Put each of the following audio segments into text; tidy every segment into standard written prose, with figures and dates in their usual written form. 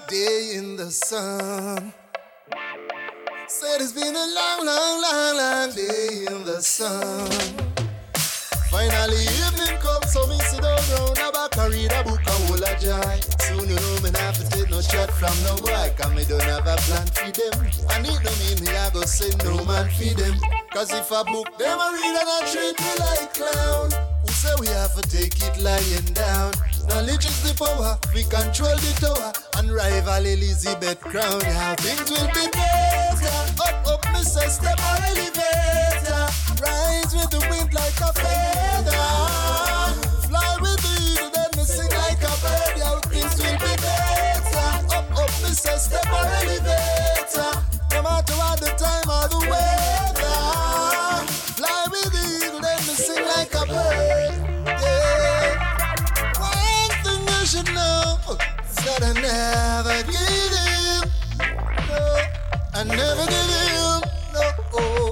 day in the sun. Said it's been a long, long, long, long day in the sun. Finally evening comes, so me sit down round a back and read a book a whole a joy. Soon you know me not have to take no shot from no boy, cause me don't have a plan for them. And it no mean me I go send no man for them. Cause if I book them a read and I treat me like clown. Who say we have to take it lying down? Knowledge is the power, we control the tower and rival Elizabeth Crown. How things will be better. Up, me say step on elevator. Rise with the wind like a feather. Fly with the eagle, then me sing like a bird. How things will be better. Up, me say step on elevator. No matter what the time or the weather. Fly with the eagle, then me sing like a bird. Yeah. One thing you should know is that I never give him. No, I never give him. No.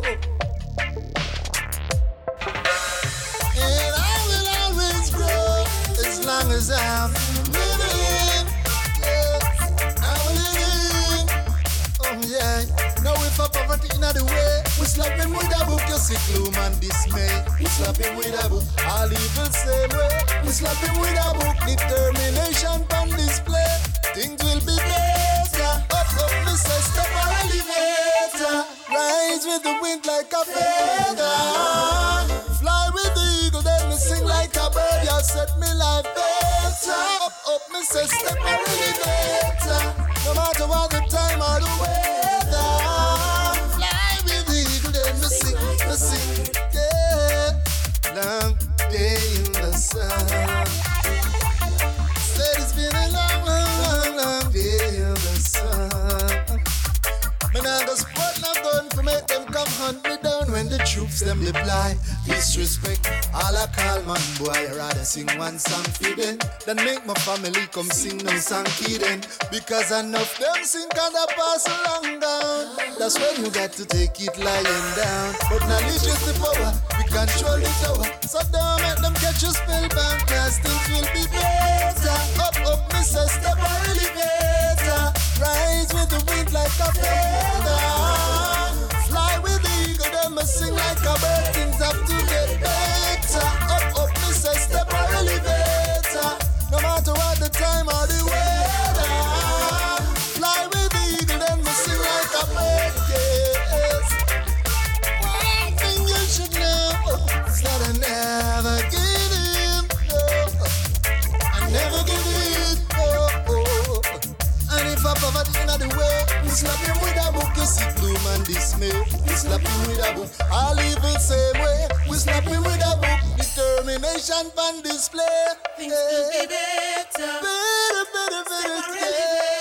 And I will always grow as long as I'm living. Yeah, I'm living. Oh yeah. Now if a poverty in the way, we slap him with a book. You see gloom and dismay. We slap him with a book. All evil same way. We slap him with a book. Determination on display. Things will be better. Up, me say step on elevator. Rise with the wind like a feather. Fly with the eagle, then me sing like a bird. You set me life better. Up, me say step on elevator. No matter what the time or the weather. Fly with the eagle, then me sing, yeah. Long day in the sun. Said it's been a long, long, long, long day in the sun. Me nah go spot no gun to make them come hunt me down when the troops them deploy. Disrespect, all I call man boy. I rather sing one song for them than make my family come sing no song for them. Because enough them sing and I pass along down. That's when you got to take it lying down. But knowledge is the power, we control the tower. So don't make them catch you spellbound, cause things will be better. Up, me say step on elevator. Rise with the wind like a feather. Fly with the eagle, then me sing like a bird. Things have to get better. Up, me say step on elevator. No matter what the time or the weather. Fly with the eagle, then me sing like a bird. Yes. One thing you should know is that I never give him. No, I never give him. Oh. And if I poverty in the way, we slap him with a book. You see gloom and dismay. We slap him with a book. All evil same way. We slap him with a book. Determination on display. Things will be better. Better, yeah.